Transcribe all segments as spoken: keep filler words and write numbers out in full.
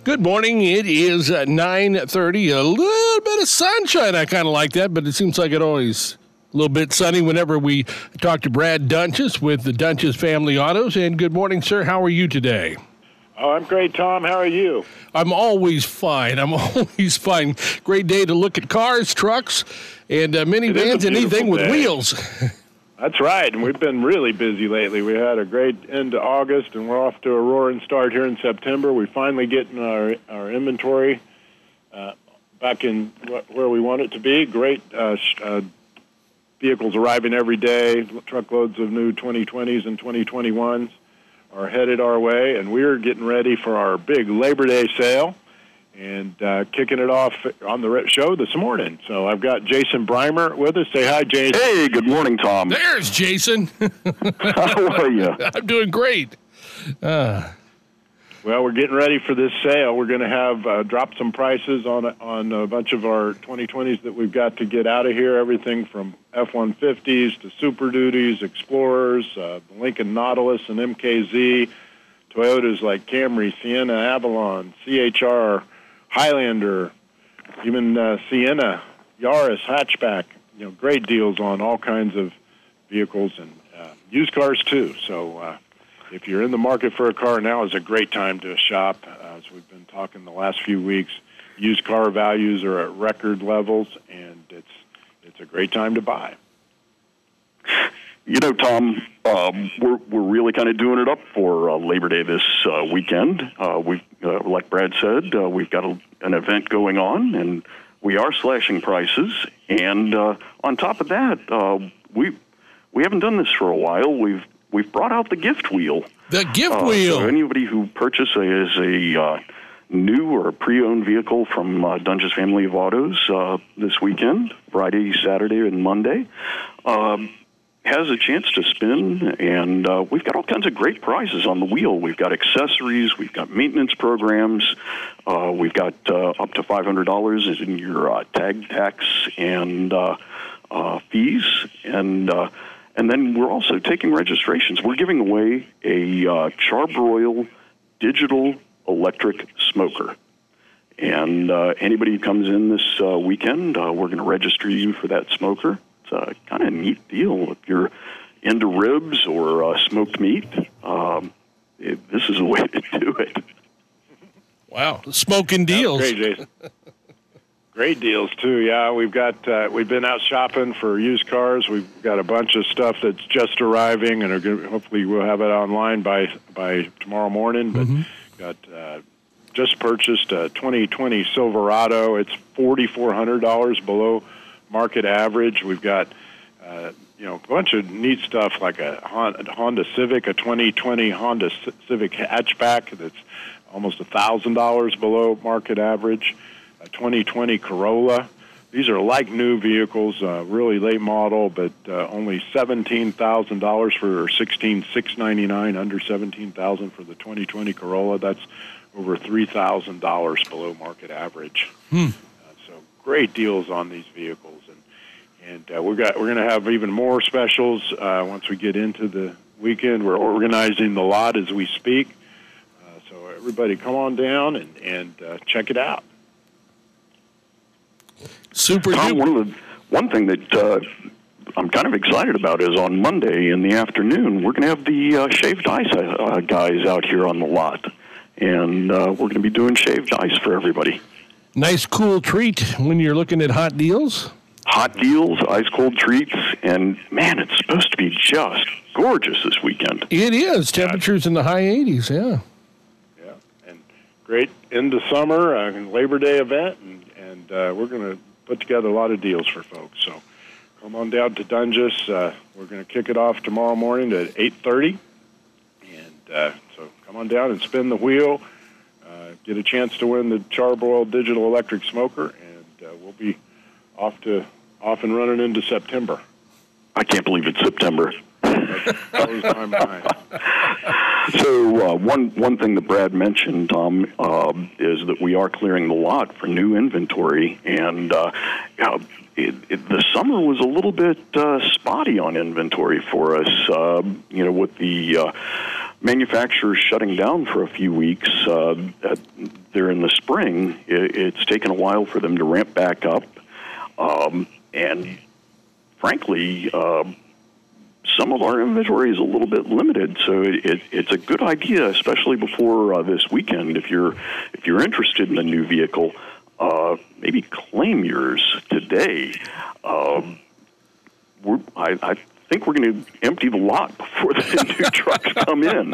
Good morning. It is uh, nine thirty. A little bit of sunshine. I kind of like that, but it seems like it always a little bit sunny whenever we talk to Brad Dunches with the Dunches Family Autos. And good morning, sir. How are you today? Oh, I'm great, Tom. How are you? I'm always fine. I'm always fine. Great day to look at cars, trucks, and uh, minivans, and anything with day. wheels. That's right, and we've been really busy lately. We had a great end to August, and we're off to a roaring start here in September. We finally getting our our inventory uh, back in wh- where we want it to be. Great uh, sh- uh, vehicles arriving every day. Truckloads of new twenty twenties and twenty twenty-ones are headed our way, and we're getting ready for our big Labor Day sale and uh, kicking it off on the show this morning. So I've got Jason Breimer with us. Say hi, Jason. Hey, good morning, Tom. There's Jason. How are you? I'm doing great. Uh. Well, we're getting ready for this sale. We're going to have uh, drop some prices on on a bunch of our twenty twenties that we've got to get out of here. Everything from F one fifties to Super Duties, Explorers, uh, Lincoln Nautilus and M K Z, Toyotas like Camry, Sienna, Avalon, C H R, Highlander, even uh, Sienna, Yaris, hatchback. You know, great deals on all kinds of vehicles and uh, used cars too. So uh, if you're in the market for a car, now is a great time to shop. Uh, as we've been talking the last few weeks, used car values are at record levels, and it's it's a great time to buy. You know, Tom, um, we're we're really kind of doing it up for uh, Labor Day this uh, weekend. Uh, we, uh, like Brad said, uh, we've got a, an event going on, and we are slashing prices. And uh, on top of that, uh, we we haven't done this for a while. We've we've brought out the gift wheel. The gift uh, wheel. So anybody who purchases a uh, new or pre-owned vehicle from uh, Dunges Family of Autos uh, this weekend, Friday, Saturday, and Monday. Um, has a chance to spin, and uh, we've got all kinds of great prizes on the wheel. We've got accessories, we've got maintenance programs, uh, we've got uh, up to five hundred dollars in your uh, tag tax and uh, uh, fees, and uh, and then we're also taking registrations. We're giving away a uh, Char-Broil digital electric smoker. And uh, anybody who comes in this uh, weekend, uh, we're going to register you for that smoker. It's a kind of neat deal. If you're into ribs or uh, smoked meat, um, it, this is the way to do it. Wow, smoking deals. That's great, Jason. Great deals too. Yeah, we've got uh, we've been out shopping for used cars. We've got a bunch of stuff that's just arriving, and are gonna, hopefully we'll have it online by by tomorrow morning. But mm-hmm. got uh, just purchased a twenty twenty Silverado. It's forty-four hundred dollars below market average. We've got, uh, you know, a bunch of neat stuff like a Honda Civic, a twenty twenty Honda Civic hatchback that's almost one thousand dollars below market average, a twenty twenty Corolla. These are like new vehicles, uh, really late model, but uh, only seventeen thousand dollars for sixteen thousand six hundred ninety-nine dollars, under seventeen thousand dollars for the twenty twenty Corolla. That's over three thousand dollars below market average. Hmm. Great deals on these vehicles, and and uh, we got we're going to have even more specials uh, once we get into the weekend. We're organizing the lot as we speak, uh, so everybody come on down and and uh, check it out. Super. Tom, one of the one thing that uh, I'm kind of excited about is on Monday in the afternoon we're going to have the uh, shaved ice uh, guys out here on the lot, and uh, we're going to be doing shaved ice for everybody. Nice, cool treat when you're looking at hot deals. Hot deals, ice-cold treats, and, man, it's supposed to be just gorgeous this weekend. It is. Temperatures in the high eighties, yeah. Yeah, and great end of summer, uh, Labor Day event, and, and uh, we're going to put together a lot of deals for folks. So come on down to Dunges. Uh, we're going to kick it off tomorrow morning at eight thirty, and uh, so come on down and spin the wheel. Uh, get a chance to win the Char-Broil digital electric smoker, and uh, we'll be off to off and running into September. I can't believe it's September. That blows my mind. So uh, one one thing that Brad mentioned, Tom, uh, is that we are clearing the lot for new inventory, and uh, uh, it, it, the summer was a little bit uh, spotty on inventory for us. Uh, you know, with the uh, manufacturers shutting down for a few weeks, uh, there in the spring, it, it's taken a while for them to ramp back up. Um, and frankly, uh, some of our inventory is a little bit limited, so it, it, it's a good idea, especially before uh, this weekend. If you're if you're interested in a new vehicle, uh, maybe claim yours today. Um, we're, I, I think we're going to empty the lot before the new trucks come in.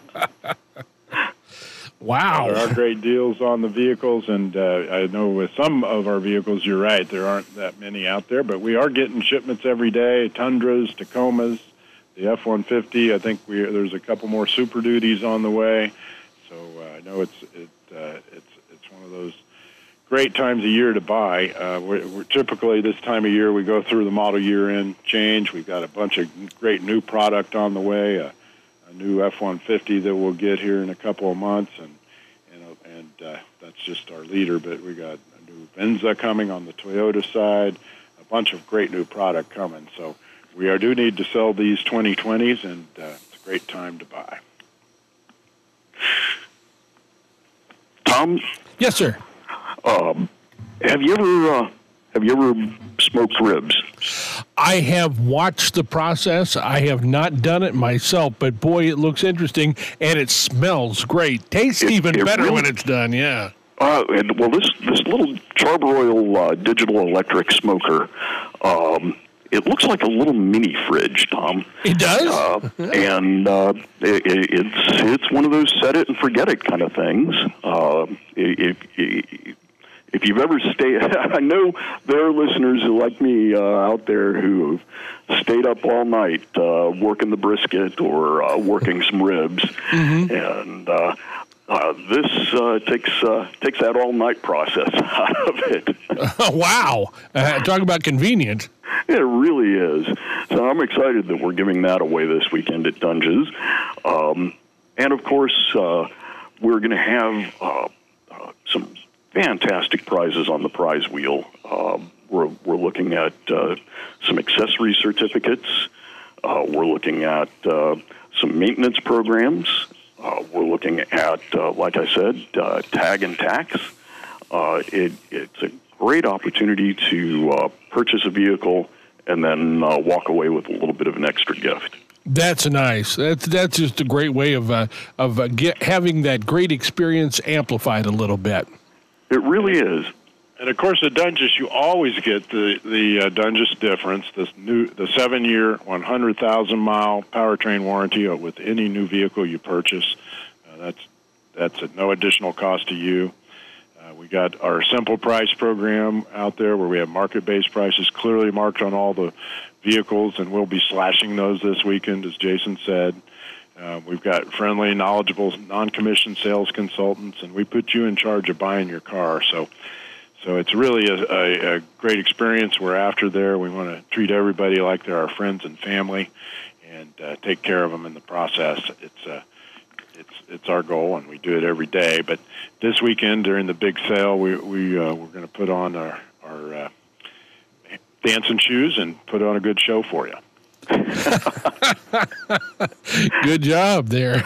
Wow. There are great deals on the vehicles, and uh, I know with some of our vehicles, you're right, there aren't that many out there, but we are getting shipments every day, Tundras, Tacomas, the F one fifty. I think we there's a couple more Super Duties on the way, so uh, I know it's it, uh, it's it's one of those great times of year to buy. Uh, we're, we're typically this time of year we go through the model year end change. We've got a bunch of great new product on the way. Uh, a new F one fifty that we'll get here in a couple of months, and you know, and uh, that's just our leader. But we got a new Venza coming on the Toyota side, a bunch of great new product coming. So we are do need to sell these twenty twenties, and uh, it's a great time to buy. Tom? Yes, sir. Um, have you ever uh, have you ever smoked ribs? I have watched the process. I have not done it myself, but boy, it looks interesting, and it smells great. Tastes It- even it better really- when it's done, yeah. Uh, and, well, this this little Charbroil uh, digital electric smoker, um, it looks like a little mini fridge, Tom. It does? Uh, and uh, it, it's it's one of those set it and forget it kind of things. Uh, if, if if you've ever stayed, I know there are listeners who, like me, uh, out there who have stayed up all night uh, working the brisket or uh, working some ribs, Mm-hmm. and uh, uh, this uh, takes uh, takes that all night process out of it. Wow. Uh, talk about convenient. It really is. So I'm excited that we're giving that away this weekend at Dungeons. Um, and, of course, uh, we're going to have uh, uh, some fantastic prizes on the prize wheel. Um, we're, we're looking at uh, some accessory certificates. Uh, we're looking at uh, some maintenance programs. Uh, we're looking at, uh, like I said, uh, tag and tax. Uh, it, it's a great opportunity to uh, purchase a vehicle and then uh, walk away with a little bit of an extra gift. That's nice. That's that's just a great way of uh, of uh, get, having that great experience amplified a little bit. It really is. And of course, at Dungeness, you always get the the uh, Dungeness difference, this new the seven year, one hundred thousand mile powertrain warranty with any new vehicle you purchase. Uh, that's that's at no additional cost to you. Uh, we got our Simple Price program out there where we have market-based prices clearly marked on all the vehicles, and we'll be slashing those this weekend, as Jason said. Uh, we've got friendly, knowledgeable, non-commissioned sales consultants, and we put you in charge of buying your car. So so it's really a, a, a great experience. We're after there. We want to treat everybody like they're our friends and family and uh, take care of them in the process. It's uh, it's it's our goal, and we do it every day. But this weekend during the big sale, we, we, uh, we're going to put on our, our uh, dancing shoes and put on a good show for you. Good job there.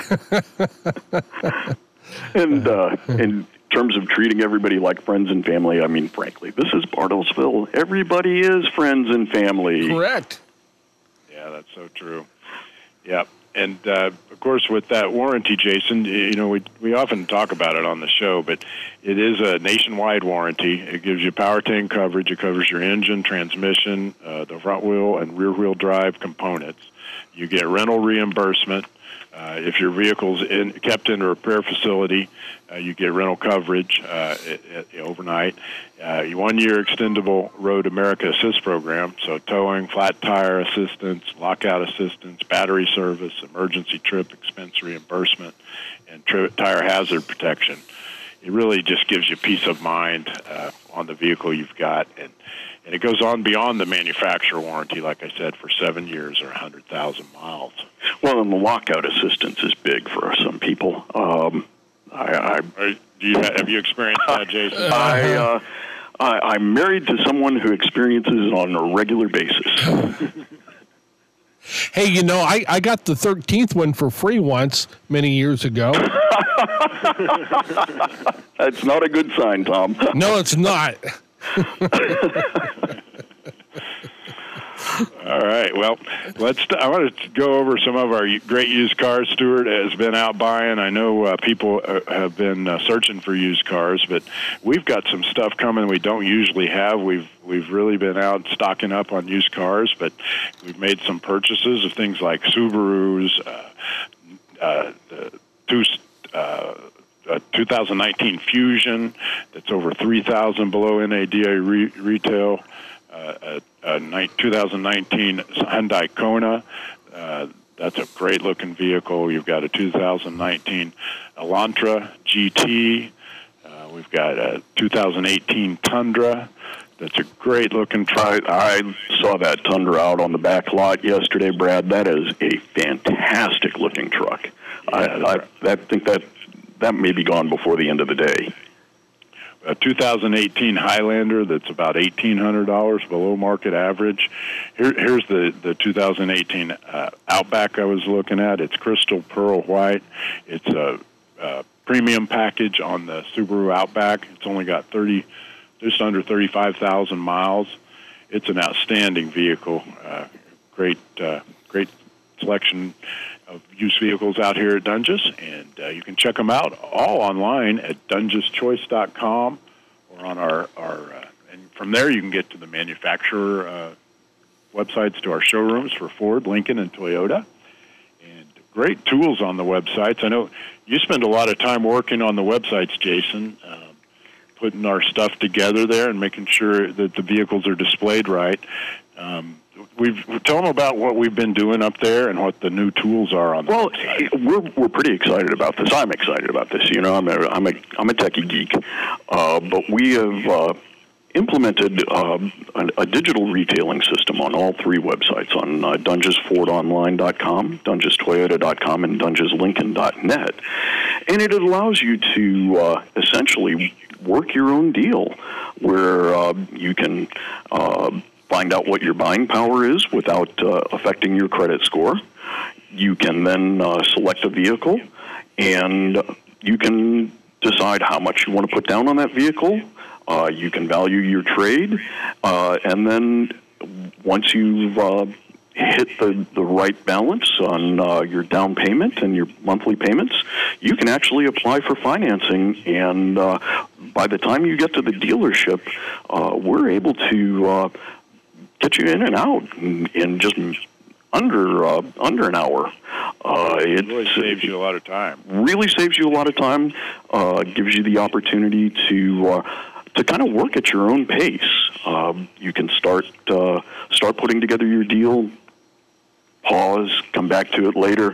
And uh, in terms of treating everybody like friends and family, I mean, frankly, this is Bartlesville. Everybody is friends and family. Correct. Yeah, that's so true. Yeah. And, uh, of course, with that warranty, Jason, you know, we we often talk about it on the show, but it is a nationwide warranty. It gives you powertrain coverage. It covers your engine, transmission, uh, the front wheel and rear wheel drive components. You get rental reimbursement. Uh, if your vehicle's in, kept in a repair facility, uh, you get rental coverage uh, at, at, overnight. Uh, one-year extendable Road America Assist program, so towing, flat tire assistance, lockout assistance, battery service, emergency trip expense reimbursement, and tri- tire hazard protection. It really just gives you peace of mind uh, on the vehicle you've got, and and it goes on beyond the manufacturer warranty, like I said, for seven years or one hundred thousand miles. Well, and the lockout assistance is big for some people. Um, I, I, Are, do you have you experienced that, Jason? I, uh, I, I'm married to someone who experiences it on a regular basis. Hey, you know, I, I got the thirteenth one for free once many years ago. That's not a good sign, Tom. No, it's not. All right. Well, let's. I want to go over some of our great used cars. Stuart has been out buying. I know uh, people uh, have been uh, searching for used cars, but we've got some stuff coming we don't usually have. We've we've really been out stocking up on used cars, but we've made some purchases of things like Subarus, uh, uh, the two. Uh, A two thousand nineteen Fusion that's over three thousand below N A D A re- retail. Uh, a, a two thousand nineteen Hyundai Kona. Uh, that's a great-looking vehicle. You've got a two thousand nineteen Elantra G T. Uh, we've got a two thousand eighteen Tundra. That's a great-looking truck. I, I saw that Tundra out on the back lot yesterday, Brad. That is a fantastic-looking truck. Yeah, I, I, I think that that may be gone before the end of the day. A two thousand eighteen Highlander that's about eighteen hundred dollars below market average. Here, here's the, the two thousand eighteen uh, Outback I was looking at. It's crystal pearl white. It's a, a premium package on the Subaru Outback. It's only got thirty, just under thirty-five thousand miles. It's an outstanding vehicle. Uh, great, uh, great selection of used vehicles out here at Dunges, and uh, you can check them out all online at dunges choice dot com or on our, our uh, and from there you can get to the manufacturer uh, websites to our showrooms for Ford, Lincoln, and Toyota. And great tools on the websites. I know you spend a lot of time working on the websites, Jason, um, putting our stuff together there and making sure that the vehicles are displayed right. Um, We've tell them about what we've been doing up there and what the new tools are on the Well, website. we're we're pretty excited about this. I'm excited about this. You know, I'm a I'm a I'm a techie geek, uh, but we have uh, implemented uh, a, a digital retailing system on all three websites, on uh, dunges ford online dot com, dunges toyota dot com, and dunges lincoln dot net, and it allows you to uh, essentially work your own deal, where uh, you can. Uh, Find out what your buying power is without uh, affecting your credit score. You can then uh, select a vehicle, and you can decide how much you want to put down on that vehicle. Uh, you can value your trade, uh, and then once you've uh, hit the, the right balance on uh, your down payment and your monthly payments, you can actually apply for financing, and uh, by the time you get to the dealership, uh, we're able to uh, get you in and out in, in just under uh, under an hour. Uh, it really saves you a lot of time. Really saves you a lot of time. Uh, gives you the opportunity to uh, to kind of work at your own pace. Um, you can start uh, start putting together your deal. Pause. Come back to it later.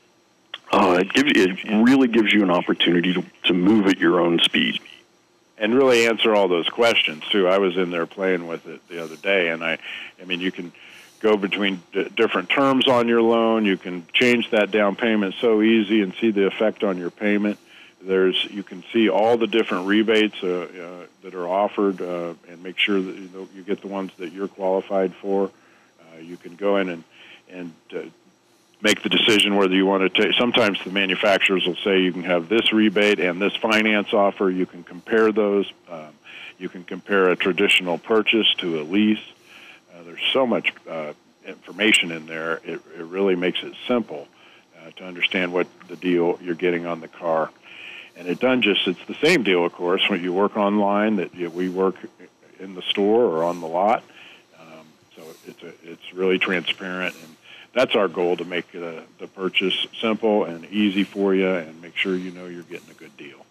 Uh, it gives it really gives you an opportunity to, to move at your own speed. And really answer all those questions, too. I was in there playing with it the other day, and I, I mean, you can go between d- different terms on your loan. You can change that down payment so easy and see the effect on your payment. There's, you can see all the different rebates uh, uh, that are offered uh, and make sure that you, know, you get the ones that you're qualified for. Uh, you can go in and, and uh, make the decision whether you want to take. Sometimes the manufacturers will say you can have this rebate and this finance offer. You can compare those. Um, you can compare a traditional purchase to a lease. Uh, there's so much uh, information in there. It, it really makes it simple uh, to understand what the deal you're getting on the car. And at Dunges, it's the same deal, of course. When you work online, that you, we work in the store or on the lot. Um, so it's a, it's really transparent, and that's our goal, to make the, the purchase simple and easy for you and make sure you know you're getting a good deal.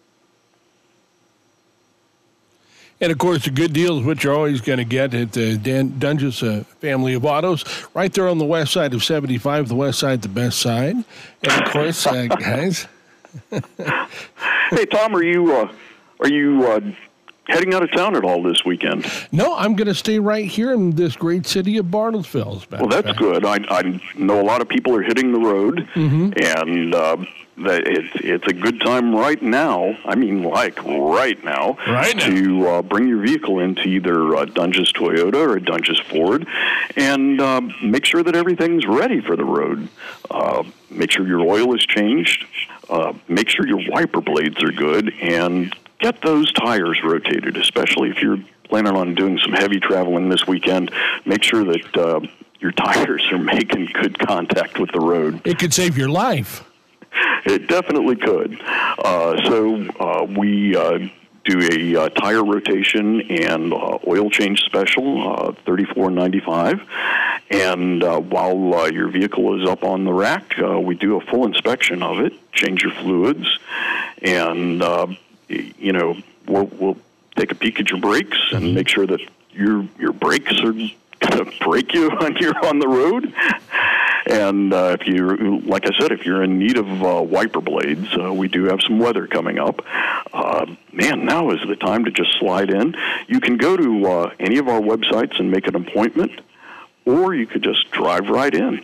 And, of course, the good deal is what you're always going to get at the Dan- Dunges uh, family of autos, right there on the west side of seventy-five, the west side, the best side. And, of course, uh, guys. Hey, Tom, are you uh, are you uh, heading out of town at all this weekend? No, I'm going to stay right here in this great city of Bartlesville. Well, that's good. I, I know a lot of people are hitting the road, mm-hmm. and uh, that it's it's a good time right now. I mean, like right now, right now. to uh, bring your vehicle into either uh, Dunges Toyota or Dunges Ford, and uh, make sure that everything's ready for the road. Uh, make sure your oil is changed. Uh, make sure your wiper blades are good, and get those tires rotated, especially if you're planning on doing some heavy traveling this weekend. Make sure that uh, your tires are making good contact with the road. It could save your life. It definitely could. Uh, so uh, we uh, do a uh, tire rotation and uh, oil change special, uh, thirty-four ninety-five. And uh, while uh, your vehicle is up on the rack, uh, we do a full inspection of it, change your fluids, and uh, you know, we'll, we'll take a peek at your brakes and make sure that your your brakes are going to brake you when you're on the road. And uh, if you, like I said, if you're in need of uh, wiper blades, uh, we do have some weather coming up. Uh, man, now is the time to just slide in. You can go to uh, any of our websites and make an appointment, or you could just drive right in.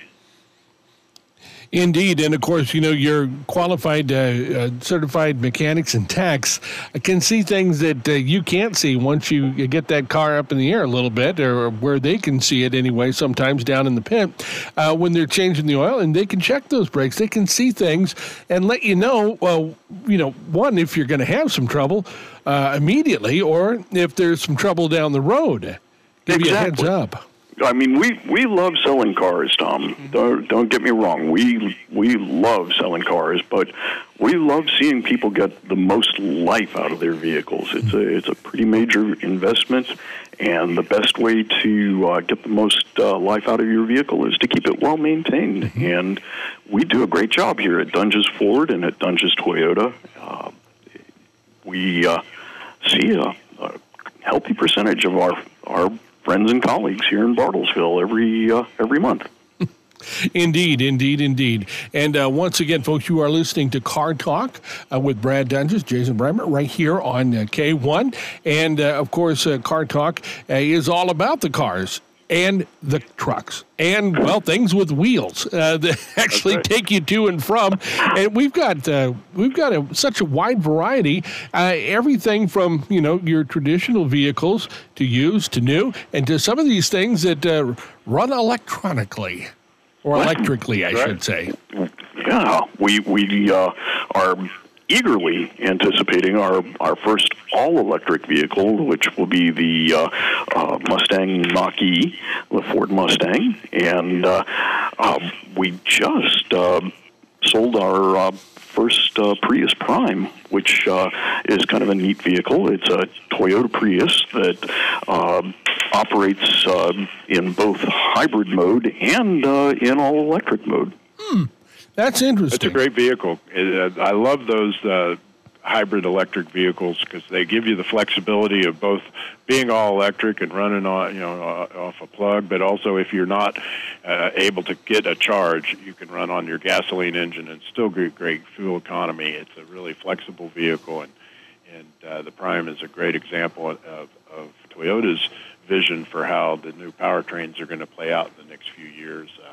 Indeed, and of course, you know, your qualified, uh, uh, certified mechanics and techs can see things that uh, you can't see once you, you get that car up in the air a little bit, or where they can see it anyway, sometimes down in the pit, uh, when they're changing the oil, and they can check those brakes. They can see things and let you know, well, you know, one, if you're going to have some trouble uh, immediately, or if there's some trouble down the road. Give exactly. you a heads up. I mean, we, we love selling cars, Tom. Mm-hmm. Don't, don't get me wrong. We we love selling cars, but we love seeing people get the most life out of their vehicles. It's a it's a pretty major investment, and the best way to uh, get the most uh, life out of your vehicle is to keep it well maintained. Mm-hmm. And we do a great job here at Dunges Ford and at Dunges Toyota. Uh, we uh, see a, a healthy percentage of our our friends and colleagues here in Bartlesville every uh, every month. Indeed, indeed, indeed. And uh, once again, folks, you are listening to Car Talk uh, with Brad Dunges, Jason Brymer, right here on uh, K one. And, uh, of course, uh, Car Talk uh, is all about the cars and the trucks and, well, things with wheels uh, that actually right. take you to and from. And we've got uh, we've got a, such a wide variety, uh, everything from, you know, your traditional vehicles to used to new, and to some of these things that uh, run electronically or electrically, I right. should say. Yeah, we, we uh, are eagerly anticipating our, our first all-electric vehicle, which will be the uh, uh, Mustang Mach-E, the Ford Mustang. And uh, uh, we just uh, sold our uh, first uh, Prius Prime, which uh, is kind of a neat vehicle. It's a Toyota Prius that uh, operates uh, in both hybrid mode and uh, in all-electric mode. Hmm. That's interesting. It's a great vehicle. It, uh, I love those uh, hybrid electric vehicles because they give you the flexibility of both being all electric and running on, you know, uh, off a plug, but also if you're not uh, able to get a charge, you can run on your gasoline engine and still get great fuel economy. It's a really flexible vehicle, and and uh, the Prime is a great example of, of Toyota's vision for how the new powertrains are going to play out in the next few years. Uh,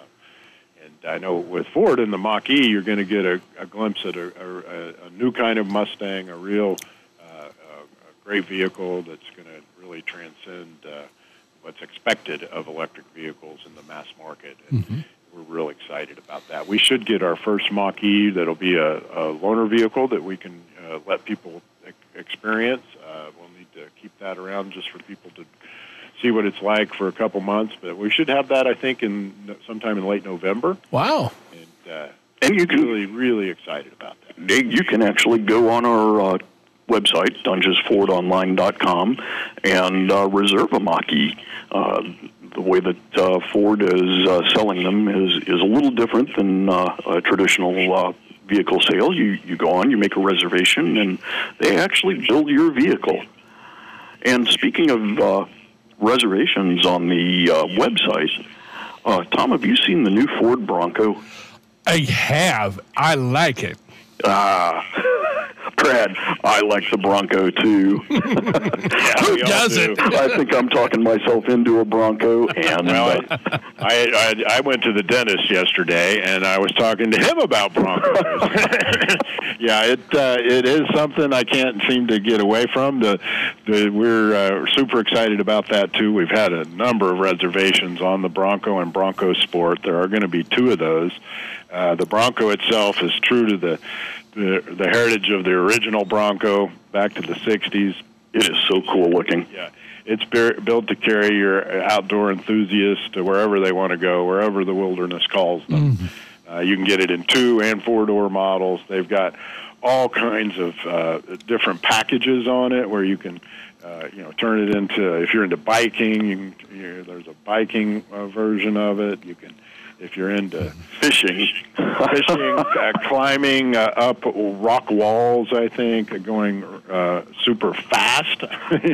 And I know with Ford and the Mach-E, you're going to get a, a glimpse at a, a, a new kind of Mustang, a real uh, a great vehicle that's going to really transcend uh, what's expected of electric vehicles in the mass market. And mm-hmm. we're real excited about that. We should get our first Mach-E that'll be a, a loaner vehicle that we can uh, let people experience. Uh, we'll need to keep that around just for people to see what it's like for a couple months, but we should have that, I think, in sometime in late November. Wow! And, uh, and you can really, really excited about that. You can actually go on our uh, website, dunges ford online dot com, and uh, reserve a Mach-E. Uh, the way that uh, Ford is uh, selling them is is a little different than uh, a traditional uh, vehicle sale. You you go on, you make a reservation, and they actually build your vehicle. And speaking of uh, reservations on the uh, website, uh, Tom, have you seen the new Ford Bronco? I have. I like it. Ah, Brad, I like the Bronco too. Yeah, Who we all doesn't? do. I think I'm talking myself into a Bronco, and Well, uh, I, I I went to the dentist yesterday, and I was talking to him about Broncos. Yeah, it uh, it is something I can't seem to get away from. The, the we're uh, super excited about that too. We've had a number of reservations on the Bronco and Bronco Sport. There are going to be two of those. Uh, the Bronco itself is true to the, the the heritage of the original Bronco back to the sixties. it is so cool looking. Yeah, it's bear, built to carry your outdoor enthusiasts to wherever they want to go, wherever the wilderness calls them. Mm-hmm. Uh, you can get it in two and four-door models. They've got all kinds of uh, different packages on it where you can, uh, you know, turn it into, if you're into biking, you can, you know, there's a biking uh, version of it. You can, if you're into Fishing. fishing, uh, climbing uh, up rock walls, I think, uh, going uh, super fast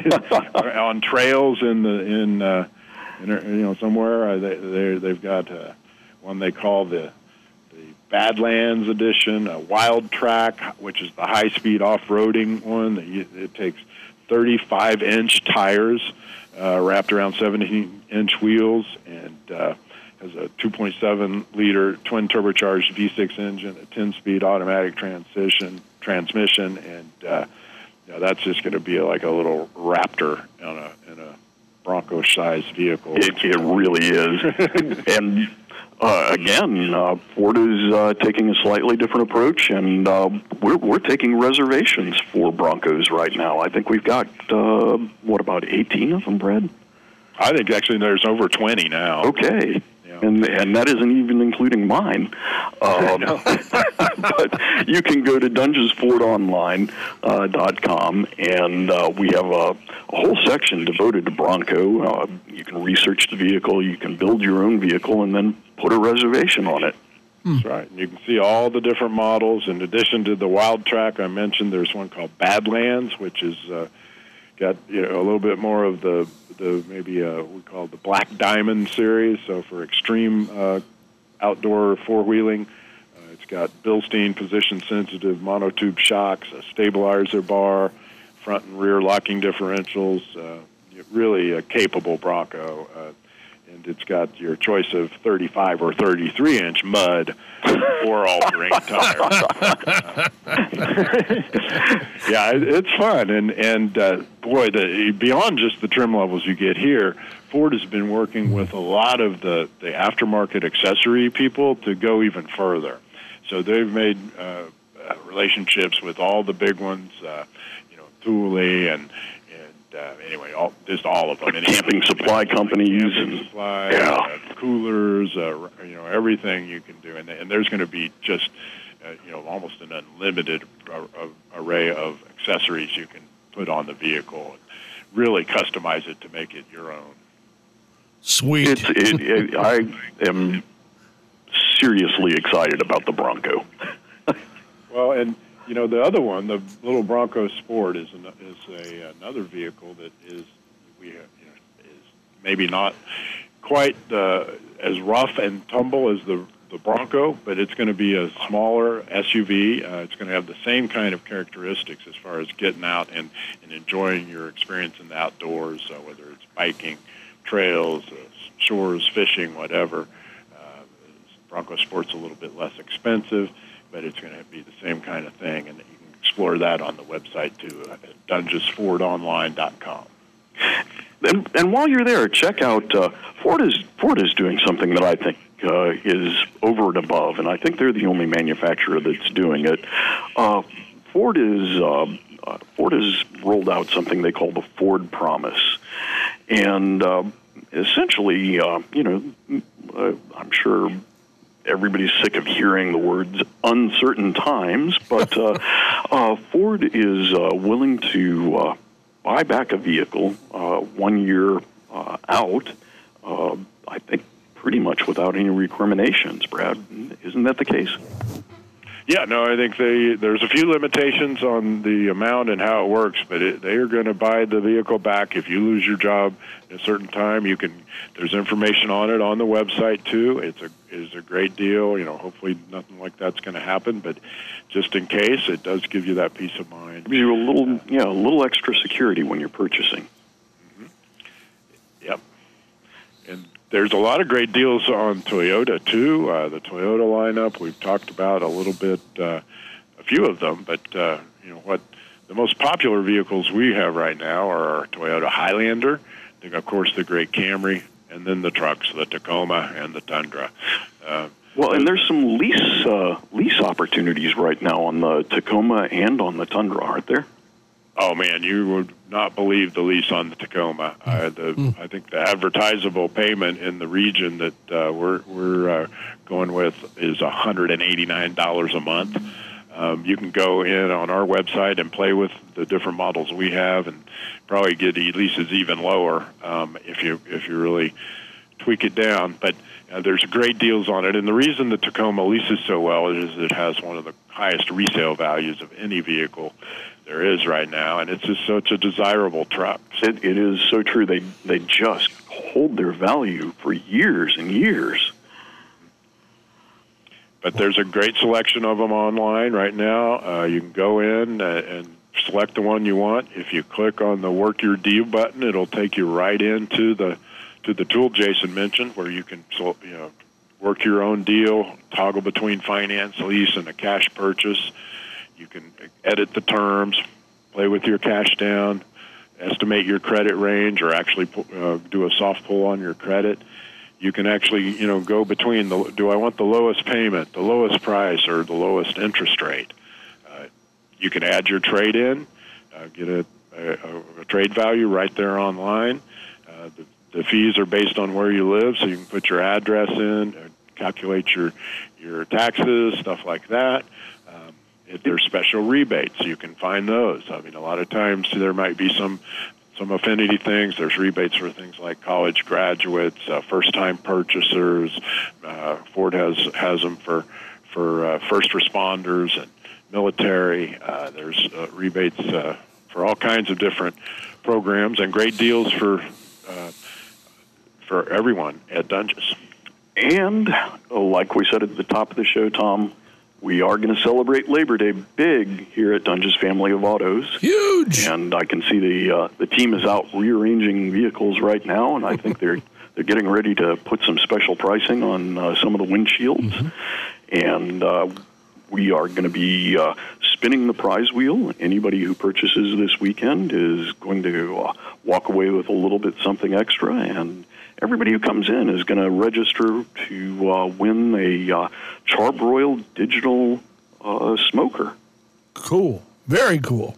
on trails in the in, uh, in you know somewhere. Uh, they they they've got uh, one they call the the Badlands Edition, a Wild Track, which is the high speed off roading one. That you, it takes thirty-five inch tires uh, wrapped around seventeen inch wheels and. Uh, has a two point seven liter twin turbocharged V six engine, a ten speed automatic transition transmission, and uh, you know, that's just going to be like a little Raptor in a in a Bronco-sized vehicle. It, it really is. And uh, again, uh, Ford is uh, taking a slightly different approach, and uh, we're we're taking reservations for Broncos right now. I think we've got uh, what about eighteen of them, Brad? I think actually there's over twenty now. Okay. And and that isn't even including mine. Um, but you can go to dungeons ford online dot com, and uh, we have a, a whole section devoted to Bronco. Uh, you can research the vehicle, you can build your own vehicle, and then put a reservation on it. That's right. And you can see all the different models. In addition to the Wild Track I mentioned, there's one called Badlands, which is uh, got you know a little bit more of the the maybe uh, we call it the Black Diamond series. So for extreme uh, outdoor four wheeling, uh, it's got Bilstein position sensitive monotube shocks, a stabilizer bar, front and rear locking differentials. Uh, really a capable Bronco, uh, and it's got your choice of thirty-five or thirty-three inch mud or all-terrain tires. Yeah, it, it's fun, and and uh, boy, the, beyond just the trim levels you get here, Ford has been working with a lot of the, the aftermarket accessory people to go even further. So they've made uh, relationships with all the big ones, uh, you know, Thule and. Uh, anyway, all, just all of them. Like camping supply companies camping and supply, yeah. uh, coolers, uh, you know, everything you can do, and, and there's going to be just, uh, you know, almost an unlimited uh, array of accessories you can put on the vehicle and really customize it to make it your own. Sweet. It's, it, it, I am seriously excited about the Bronco. Well, and you know, the other one, the little Bronco Sport, is an, is a another vehicle that is we have, you know, is maybe not quite uh, as rough and tumble as the the Bronco, but it's going to be a smaller S U V. Uh, it's going to have the same kind of characteristics as far as getting out and, and enjoying your experience in the outdoors, uh, whether it's biking, trails, uh, shores, fishing, whatever. Uh, Bronco Sport's a little bit less expensive, but it's going to be the same kind of thing, and you can explore that on the website too, uh, at dungeons ford online dot com. And, and while you're there, check out uh, Ford is Ford is doing something that I think uh, is over and above, and I think they're the only manufacturer that's doing it. Uh, Ford is uh, uh, Ford has rolled out something they call the Ford Promise, and uh, essentially, uh, you know, uh, I'm sure everybody's sick of hearing the words uncertain times, but uh, uh, Ford is uh, willing to uh, buy back a vehicle uh, one year uh, out, uh, I think pretty much without any recriminations, Brad. Isn't that the case? Yeah, no, I think they there's a few limitations on the amount and how it works, but it, they are going to buy the vehicle back. If you lose your job at a certain time, you can. There's information on it on the website too. It's a is a great deal. You know, hopefully nothing like that's going to happen, but just in case, it does give you that peace of mind. Gives you a little, yeah, a little extra security when you're purchasing. Mm-hmm. Yep. And there's a lot of great deals on Toyota too. Uh, the Toyota lineup we've talked about a little bit, uh, a few of them, but uh, you know what? The most popular vehicles we have right now are our Toyota Highlander, then of course the great Camry, and then the trucks, the Tacoma and the Tundra. Uh, well, and there's some lease uh, lease opportunities right now on the Tacoma and on the Tundra, aren't there? Oh man, you would not believe the lease on the Tacoma. Uh, the, mm. I think the advertisable payment in the region that uh, we're we're uh, going with is one hundred eighty-nine dollars a month. Um, you can go in on our website and play with the different models we have, and probably get leases even lower um, if you if you really tweak it down. But uh, there's great deals on it, and the reason the Tacoma leases so well is it has one of the highest resale values of any vehicle there is right now, and it's just such a desirable truck. It, it is so true. They they just hold their value for years and years. But there's a great selection of them online right now. Uh, you can go in uh, and select the one you want. If you click on the Work Your Deal button, it'll take you right into the to the tool Jason mentioned, where you can you know work your own deal, toggle between finance, lease, and a cash purchase. You can edit the terms, play with your cash down, estimate your credit range, or actually uh, do a soft pull on your credit. You can actually, you know, go between the, do I want the lowest payment, the lowest price, or the lowest interest rate? Uh, you can add your trade in, uh, get a, a, a trade value right there online. Uh, the, the fees are based on where you live, so you can put your address in, uh, calculate your your taxes, stuff like that. Um, if there's special rebates, you can find those. I mean, a lot of times there might be some Some affinity things. There's rebates for things like college graduates, uh, first-time purchasers. Uh, Ford has has them for for uh, first responders and military. Uh, there's uh, rebates uh, for all kinds of different programs, and great deals for uh, for everyone at Dunges. And oh, like we said at the top of the show, Tom, we are going to celebrate Labor Day big here at Dunges Family of Autos. Huge! And I can see the uh, the team is out rearranging vehicles right now, and I think they're they're getting ready to put some special pricing on uh, some of the windshields. Mm-hmm. And uh, we are going to be uh, spinning the prize wheel. Anybody who purchases this weekend is going to uh, walk away with a little bit something extra, and everybody who comes in is going to register to uh, win a uh, Char-Broil digital uh, smoker. Cool. Very cool.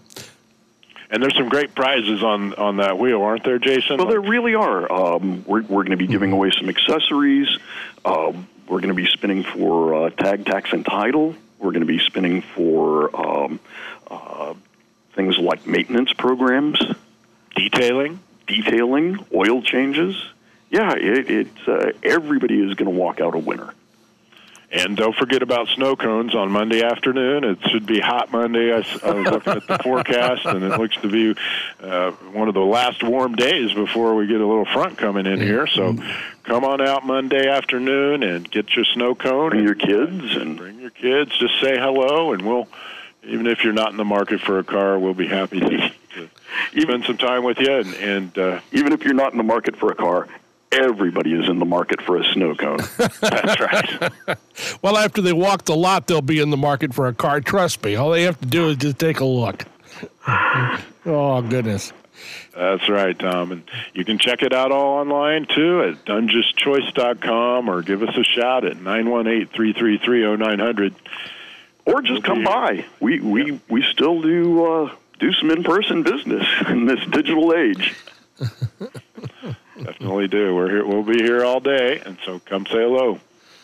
And there's some great prizes on, on that wheel, aren't there, Jason? Well, there really are. Um, we're we're going to be giving away some accessories. Uh, we're going to be spinning for uh, tag, tax, and title. We're going to be spinning for um, uh, things like maintenance programs. Detailing. Detailing, oil changes. Yeah, it, it's uh, everybody is going to walk out a winner. And don't forget about snow cones on Monday afternoon. It should be hot Monday. I, I was looking at the forecast, and it looks to be uh, one of the last warm days before we get a little front coming in here. So come on out Monday afternoon and get your snow cone. Bring and, your kids. and Bring your kids. Just say hello, and we'll, even if you're not in the market for a car, we'll be happy to, to spend some time with you. And, and uh, even if you're not in the market for a car, everybody is in the market for a snow cone. That's right. Well, after they walk the lot, they'll be in the market for a car. Trust me. All they have to do is just take a look. Oh, goodness. That's right, Tom. And you can check it out all online, too, at dunges choice dot com, or give us a shout at nine one eight, three three three, oh nine hundred. Or just come by. We we, we still do uh, do some in-person business in this digital age. Definitely do. We're here. We'll be here all day, and so come say hello.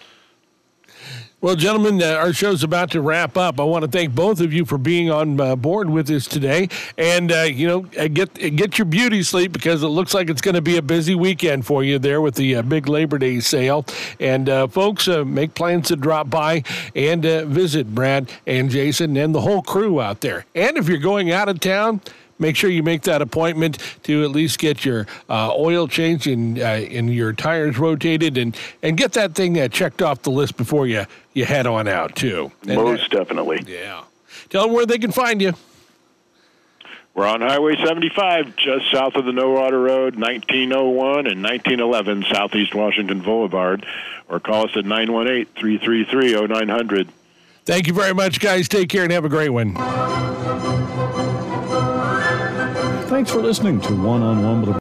Well, gentlemen, uh, our show's about to wrap up. I want to thank both of you for being on uh, board with us today, and uh, you know, uh, get get your beauty sleep, because it looks like it's going to be a busy weekend for you there with the uh, big Labor Day sale. And uh, folks, uh, make plans to drop by and uh, visit Brad and Jason and the whole crew out there. And if you're going out of town, make sure you make that appointment to at least get your uh, oil changed and, uh, and your tires rotated and, and get that thing uh, checked off the list before you, you head on out, too. And Most that, definitely. Yeah. Tell them where they can find you. We're on Highway seventy-five, just south of the No-Water Road, nineteen oh one and nineteen eleven Southeast Washington Boulevard, or call us at nine one eight, three three three, oh nine hundred. Thank you very much, guys. Take care and have a great one. Thanks for listening to One on One with